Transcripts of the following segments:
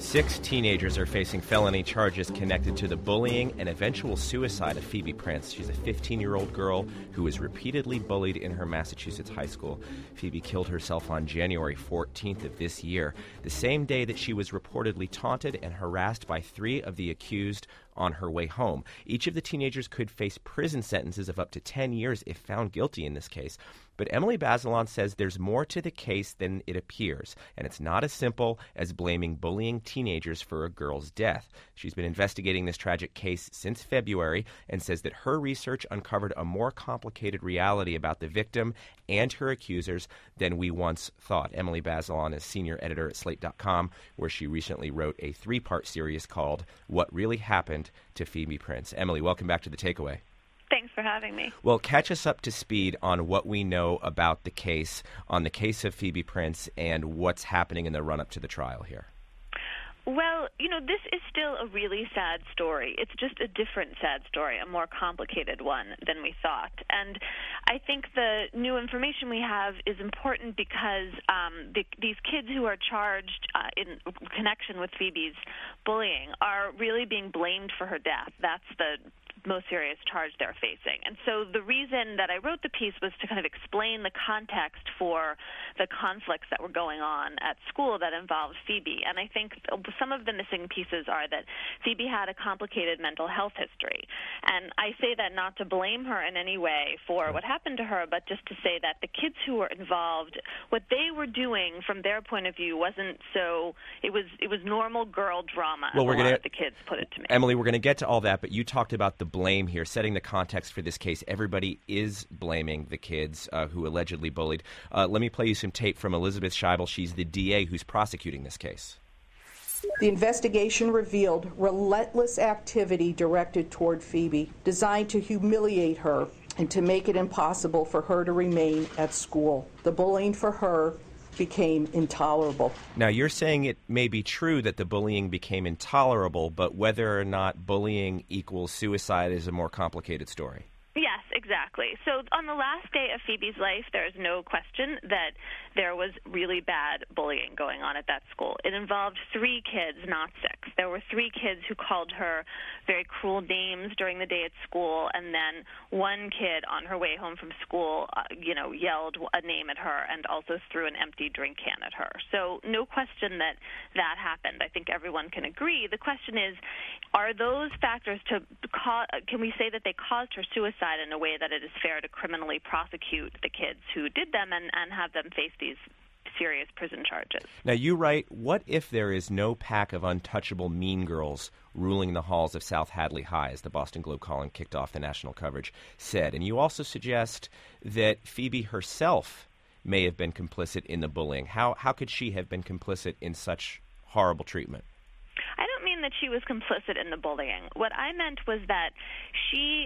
6 teenagers are facing felony charges connected to the bullying and eventual suicide of Phoebe Prince. She's a 15-year-old girl who was repeatedly bullied in her Massachusetts high school. Phoebe killed herself on January 14th of this year, the same day that she was reportedly taunted and harassed by 3 of the accused on her way home. Each of the teenagers could face prison sentences of up to 10 years if found guilty in this case. But Emily Bazelon says there's more to the case than it appears, and it's not as simple as blaming bullying teenagers for a girl's death. She's been investigating this tragic case since February and says that her research uncovered a more complicated reality about the victim and her accusers than we once thought. Emily Bazelon is senior editor at Slate.com, where she recently wrote a 3-part series called What Really Happened to Phoebe Prince. Emily, welcome back to The Takeaway. Thanks for having me. Well, catch us up to speed on what we know about the case, on the case of Phoebe Prince, and what's happening in the run-up to the trial here. Well, this is still a really sad story. It's just a different sad story, a more complicated one than we thought. And I think the new information we have is important because these kids who are charged in connection with Phoebe's bullying are really being blamed for her death. That's the most serious charge they're facing. And so the reason that I wrote the piece was to kind of explain the context for the conflicts that were going on at school that involved Phoebe. And I think some of the missing pieces are that Phoebe had a complicated mental health history. And I say that not to blame her in any way for what happened to her, but just to say that the kids who were involved, what they were doing from their point of view wasn't so, it was normal girl drama, well, as a lot of the kids put it to me. Emily, we're going to get to all that, but you talked about the blame here, setting the context for this case. Everybody is blaming the kids who allegedly bullied. Let me play you some tape from Elizabeth Scheibel. She's the DA who's prosecuting this case. The investigation revealed relentless activity directed toward Phoebe, designed to humiliate her and to make it impossible for her to remain at school. The bullying for her became intolerable. Now, you're saying it may be true that the bullying became intolerable, but whether or not bullying equals suicide is a more complicated story. Yes, exactly. So on the last day of Phoebe's life, there is no question that there was really bad bullying going on at that school. It involved 3 kids, not 6. There were 3 kids who called her very cruel names during the day at school, and then one kid on her way home from school, yelled a name at her and also threw an empty drink can at her. So no question that that happened. I think everyone can agree. The question is, are those factors can we say that they caused her suicide in a way that it is fair to criminally prosecute the kids who did them and have them face these serious prison charges? Now, you write, what if there is no pack of untouchable mean girls ruling the halls of South Hadley High, as the Boston Globe column kicked off the national coverage said? And you also suggest that Phoebe herself may have been complicit in the bullying. How could she have been complicit in such horrible treatment? I don't mean that she was complicit in the bullying. What I meant was that she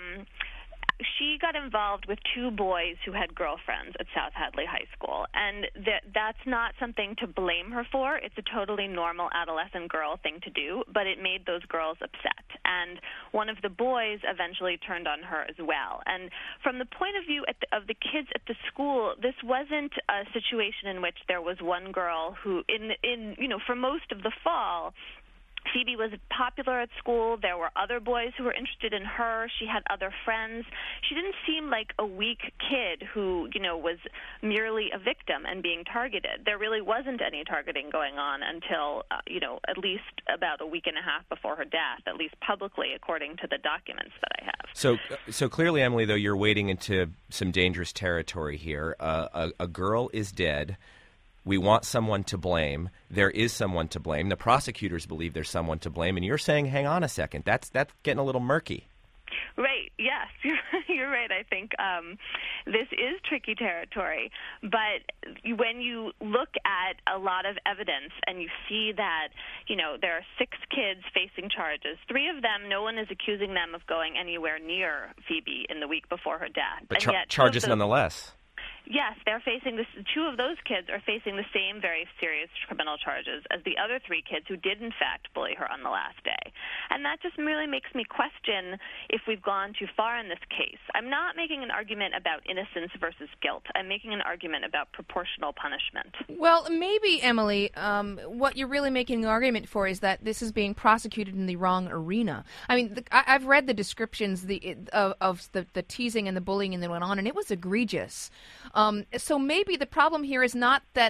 got involved with 2 boys who had girlfriends at South Hadley High School, and that's not something to blame her for. It's a totally normal adolescent girl thing to do, but it made those girls upset. And one of the boys eventually turned on her as well. And from the point of view of the kids at the school, this wasn't a situation in which there was one girl who, for most of the fall, Phoebe was popular at school. There were other boys who were interested in her. She had other friends. She didn't seem like a weak kid who, was merely a victim and being targeted. There really wasn't any targeting going on until, at least about a week and a half before her death, at least publicly, according to the documents that I have. So clearly, Emily, though, you're wading into some dangerous territory here. A girl is dead. We want someone to blame. There is someone to blame. The prosecutors believe there's someone to blame. And you're saying, hang on a second, that's getting a little murky. Right. Yes, you're right. I think this is tricky territory. But when you look at a lot of evidence and you see that, there are 6 kids facing charges, 3 of them, no one is accusing them of going anywhere near Phoebe in the week before her death. But and yet, charges nonetheless. Yes, they're facing this. Two of those kids are facing the same very serious criminal charges as the other three kids who did, in fact, bully her on the last day. And that just really makes me question if we've gone too far in this case. I'm not making an argument about innocence versus guilt. I'm making an argument about proportional punishment. Well, maybe, Emily, what you're really making an argument for is that this is being prosecuted in the wrong arena. I mean, I've read the descriptions of the teasing and the bullying that went on, and it was egregious. So maybe the problem here is not that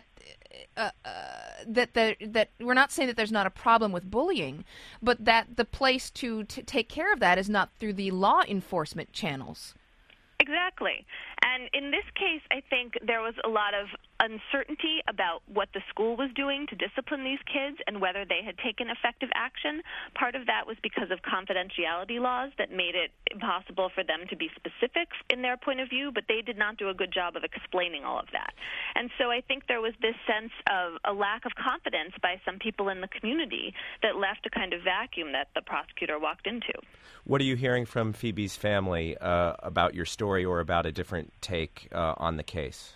that we're not saying that there's not a problem with bullying, but that the place to take care of that is not through the law enforcement channels. Exactly. And in this case, I think there was a lot of uncertainty about what the school was doing to discipline these kids and whether they had taken effective action. Part of that was because of confidentiality laws that made it impossible for them to be specific in their point of view, but they did not do a good job of explaining all of that. And so I think there was this sense of a lack of confidence by some people in the community that left a kind of vacuum that the prosecutor walked into. What are you hearing from Phoebe's family about your story or about a different take on the case?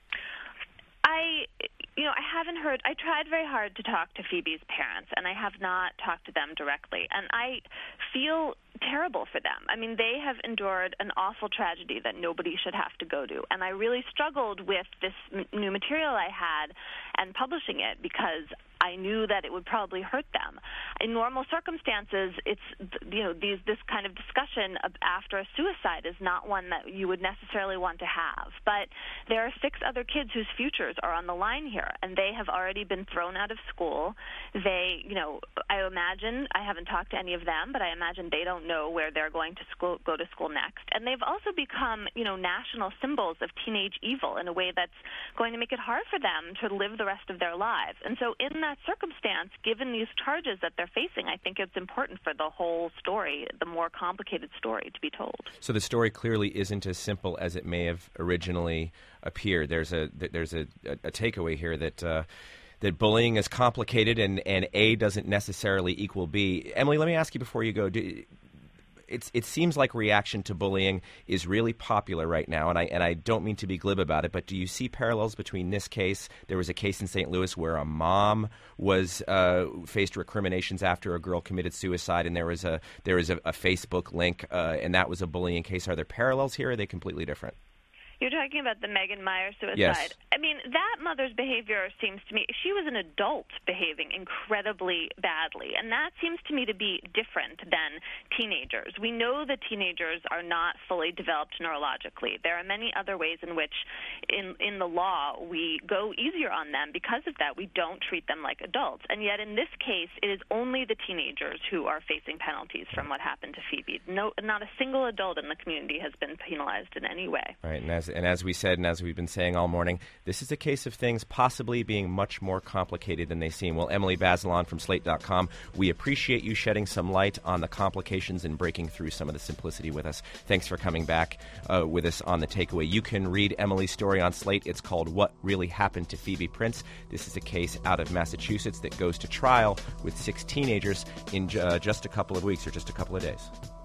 I haven't heard. I tried very hard to talk to Phoebe's parents, and I have not talked to them directly. And I feel terrible for them. I mean, they have endured an awful tragedy that nobody should have to go to. And I really struggled with this new material I had and publishing it because I knew that it would probably hurt them. In normal circumstances, it's this kind of discussion after a suicide is not one that you would necessarily want to have. But there are 6 other kids whose futures are on the line here, and they have already been thrown out of school. They, I imagine, I haven't talked to any of them, but I imagine they don't know where they're going to go to school next. And they've also become, national symbols of teenage evil in a way that's going to make it hard for them to live the rest of their lives. And so in that circumstance, given these charges that they're facing, I think it's important for the whole story, the more complicated story, to be told. So the story clearly isn't as simple as it may have originally appeared. There's a takeaway here that bullying is complicated and A doesn't necessarily equal B. Emily, let me ask you before you go. It seems like reaction to bullying is really popular right now, and I don't mean to be glib about it, but do you see parallels between this case? There was a case in St. Louis where a mom was faced recriminations after a girl committed suicide, and there was a Facebook link, and that was a bullying case. Are there parallels here, or are they completely different? You're talking about the Megan Myers suicide. Yes. I mean, that mother's behavior seems to me, she was an adult behaving incredibly badly, and that seems to me to be different than teenagers. We know that teenagers are not fully developed neurologically. There are many other ways in which, in the law, we go easier on them. Because of that, we don't treat them like adults. And yet, in this case, it is only the teenagers who are facing penalties from what happened to Phoebe. No, not a single adult in the community has been penalized in any way. Right, and as we said, and as we've been saying all morning, this is a case of things possibly being much more complicated than they seem. Well, Emily Bazelon from Slate.com, we appreciate you shedding some light on the complications and breaking through some of the simplicity with us. Thanks for coming back with us on The Takeaway. You can read Emily's story on Slate. It's called What Really Happened to Phoebe Prince. This is a case out of Massachusetts that goes to trial with 6 teenagers in just a couple of weeks or just a couple of days.